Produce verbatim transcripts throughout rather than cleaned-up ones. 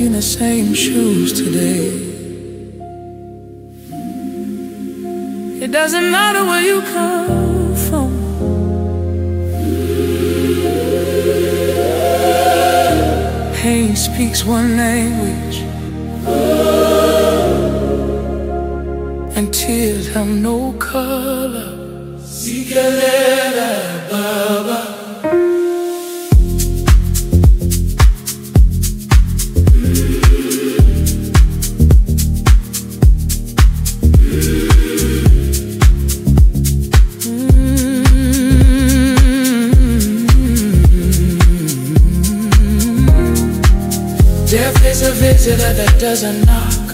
in the same shoes today. It doesn't matter where you come from. Pain speaks one language, and tears have no color. Sikelele Baba. Death is a visitor that doesn't knock,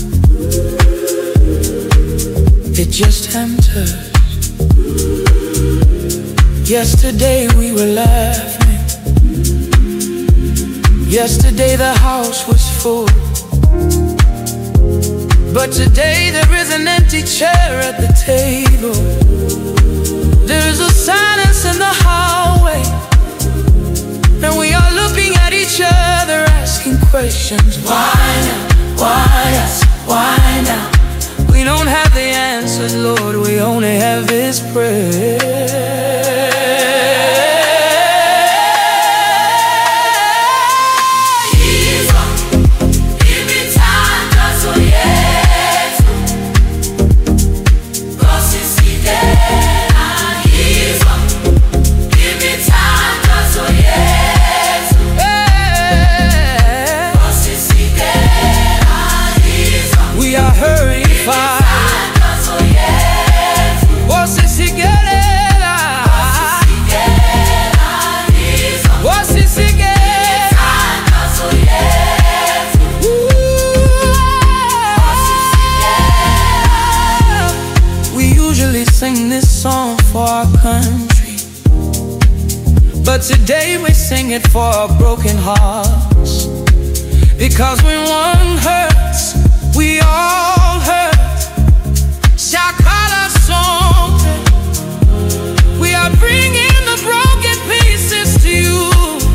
it just enters. Yesterday we were laughing, yesterday the house was full, but today there is an empty chair at the table. There is a silence in the hallway, and we are looking at each other, asking questions. Why now? Why us? Why now? We don't have the answers, Lord, we only have His prayer. Sing this song for our country, but today we sing it for our broken hearts. Because when one hurts, we all hurt. Shakala song, we are bringing the broken pieces to you.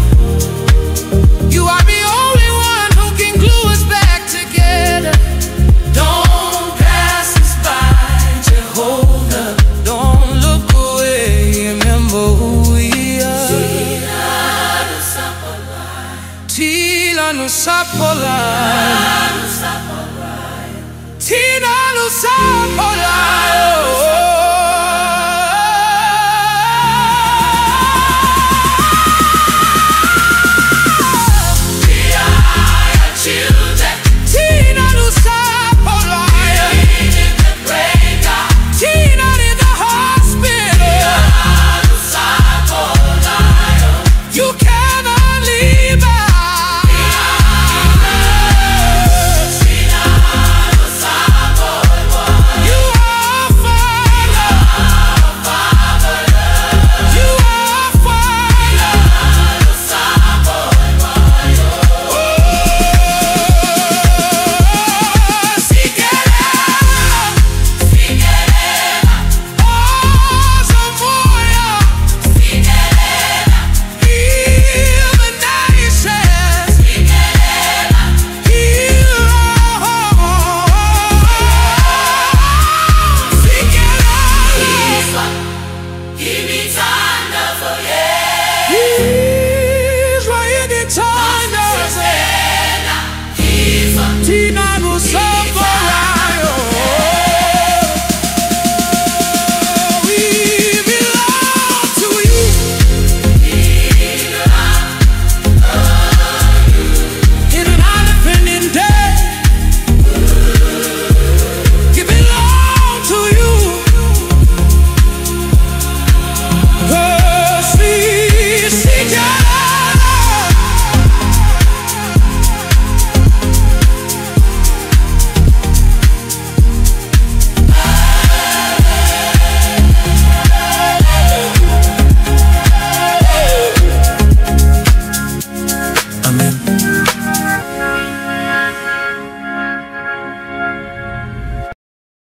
You are the only one who can glue us back together. Don't pass us by, Jehovah. Don't look away, remember who we are. Tila no sapolai, Tina no sapolai. Tina no samba.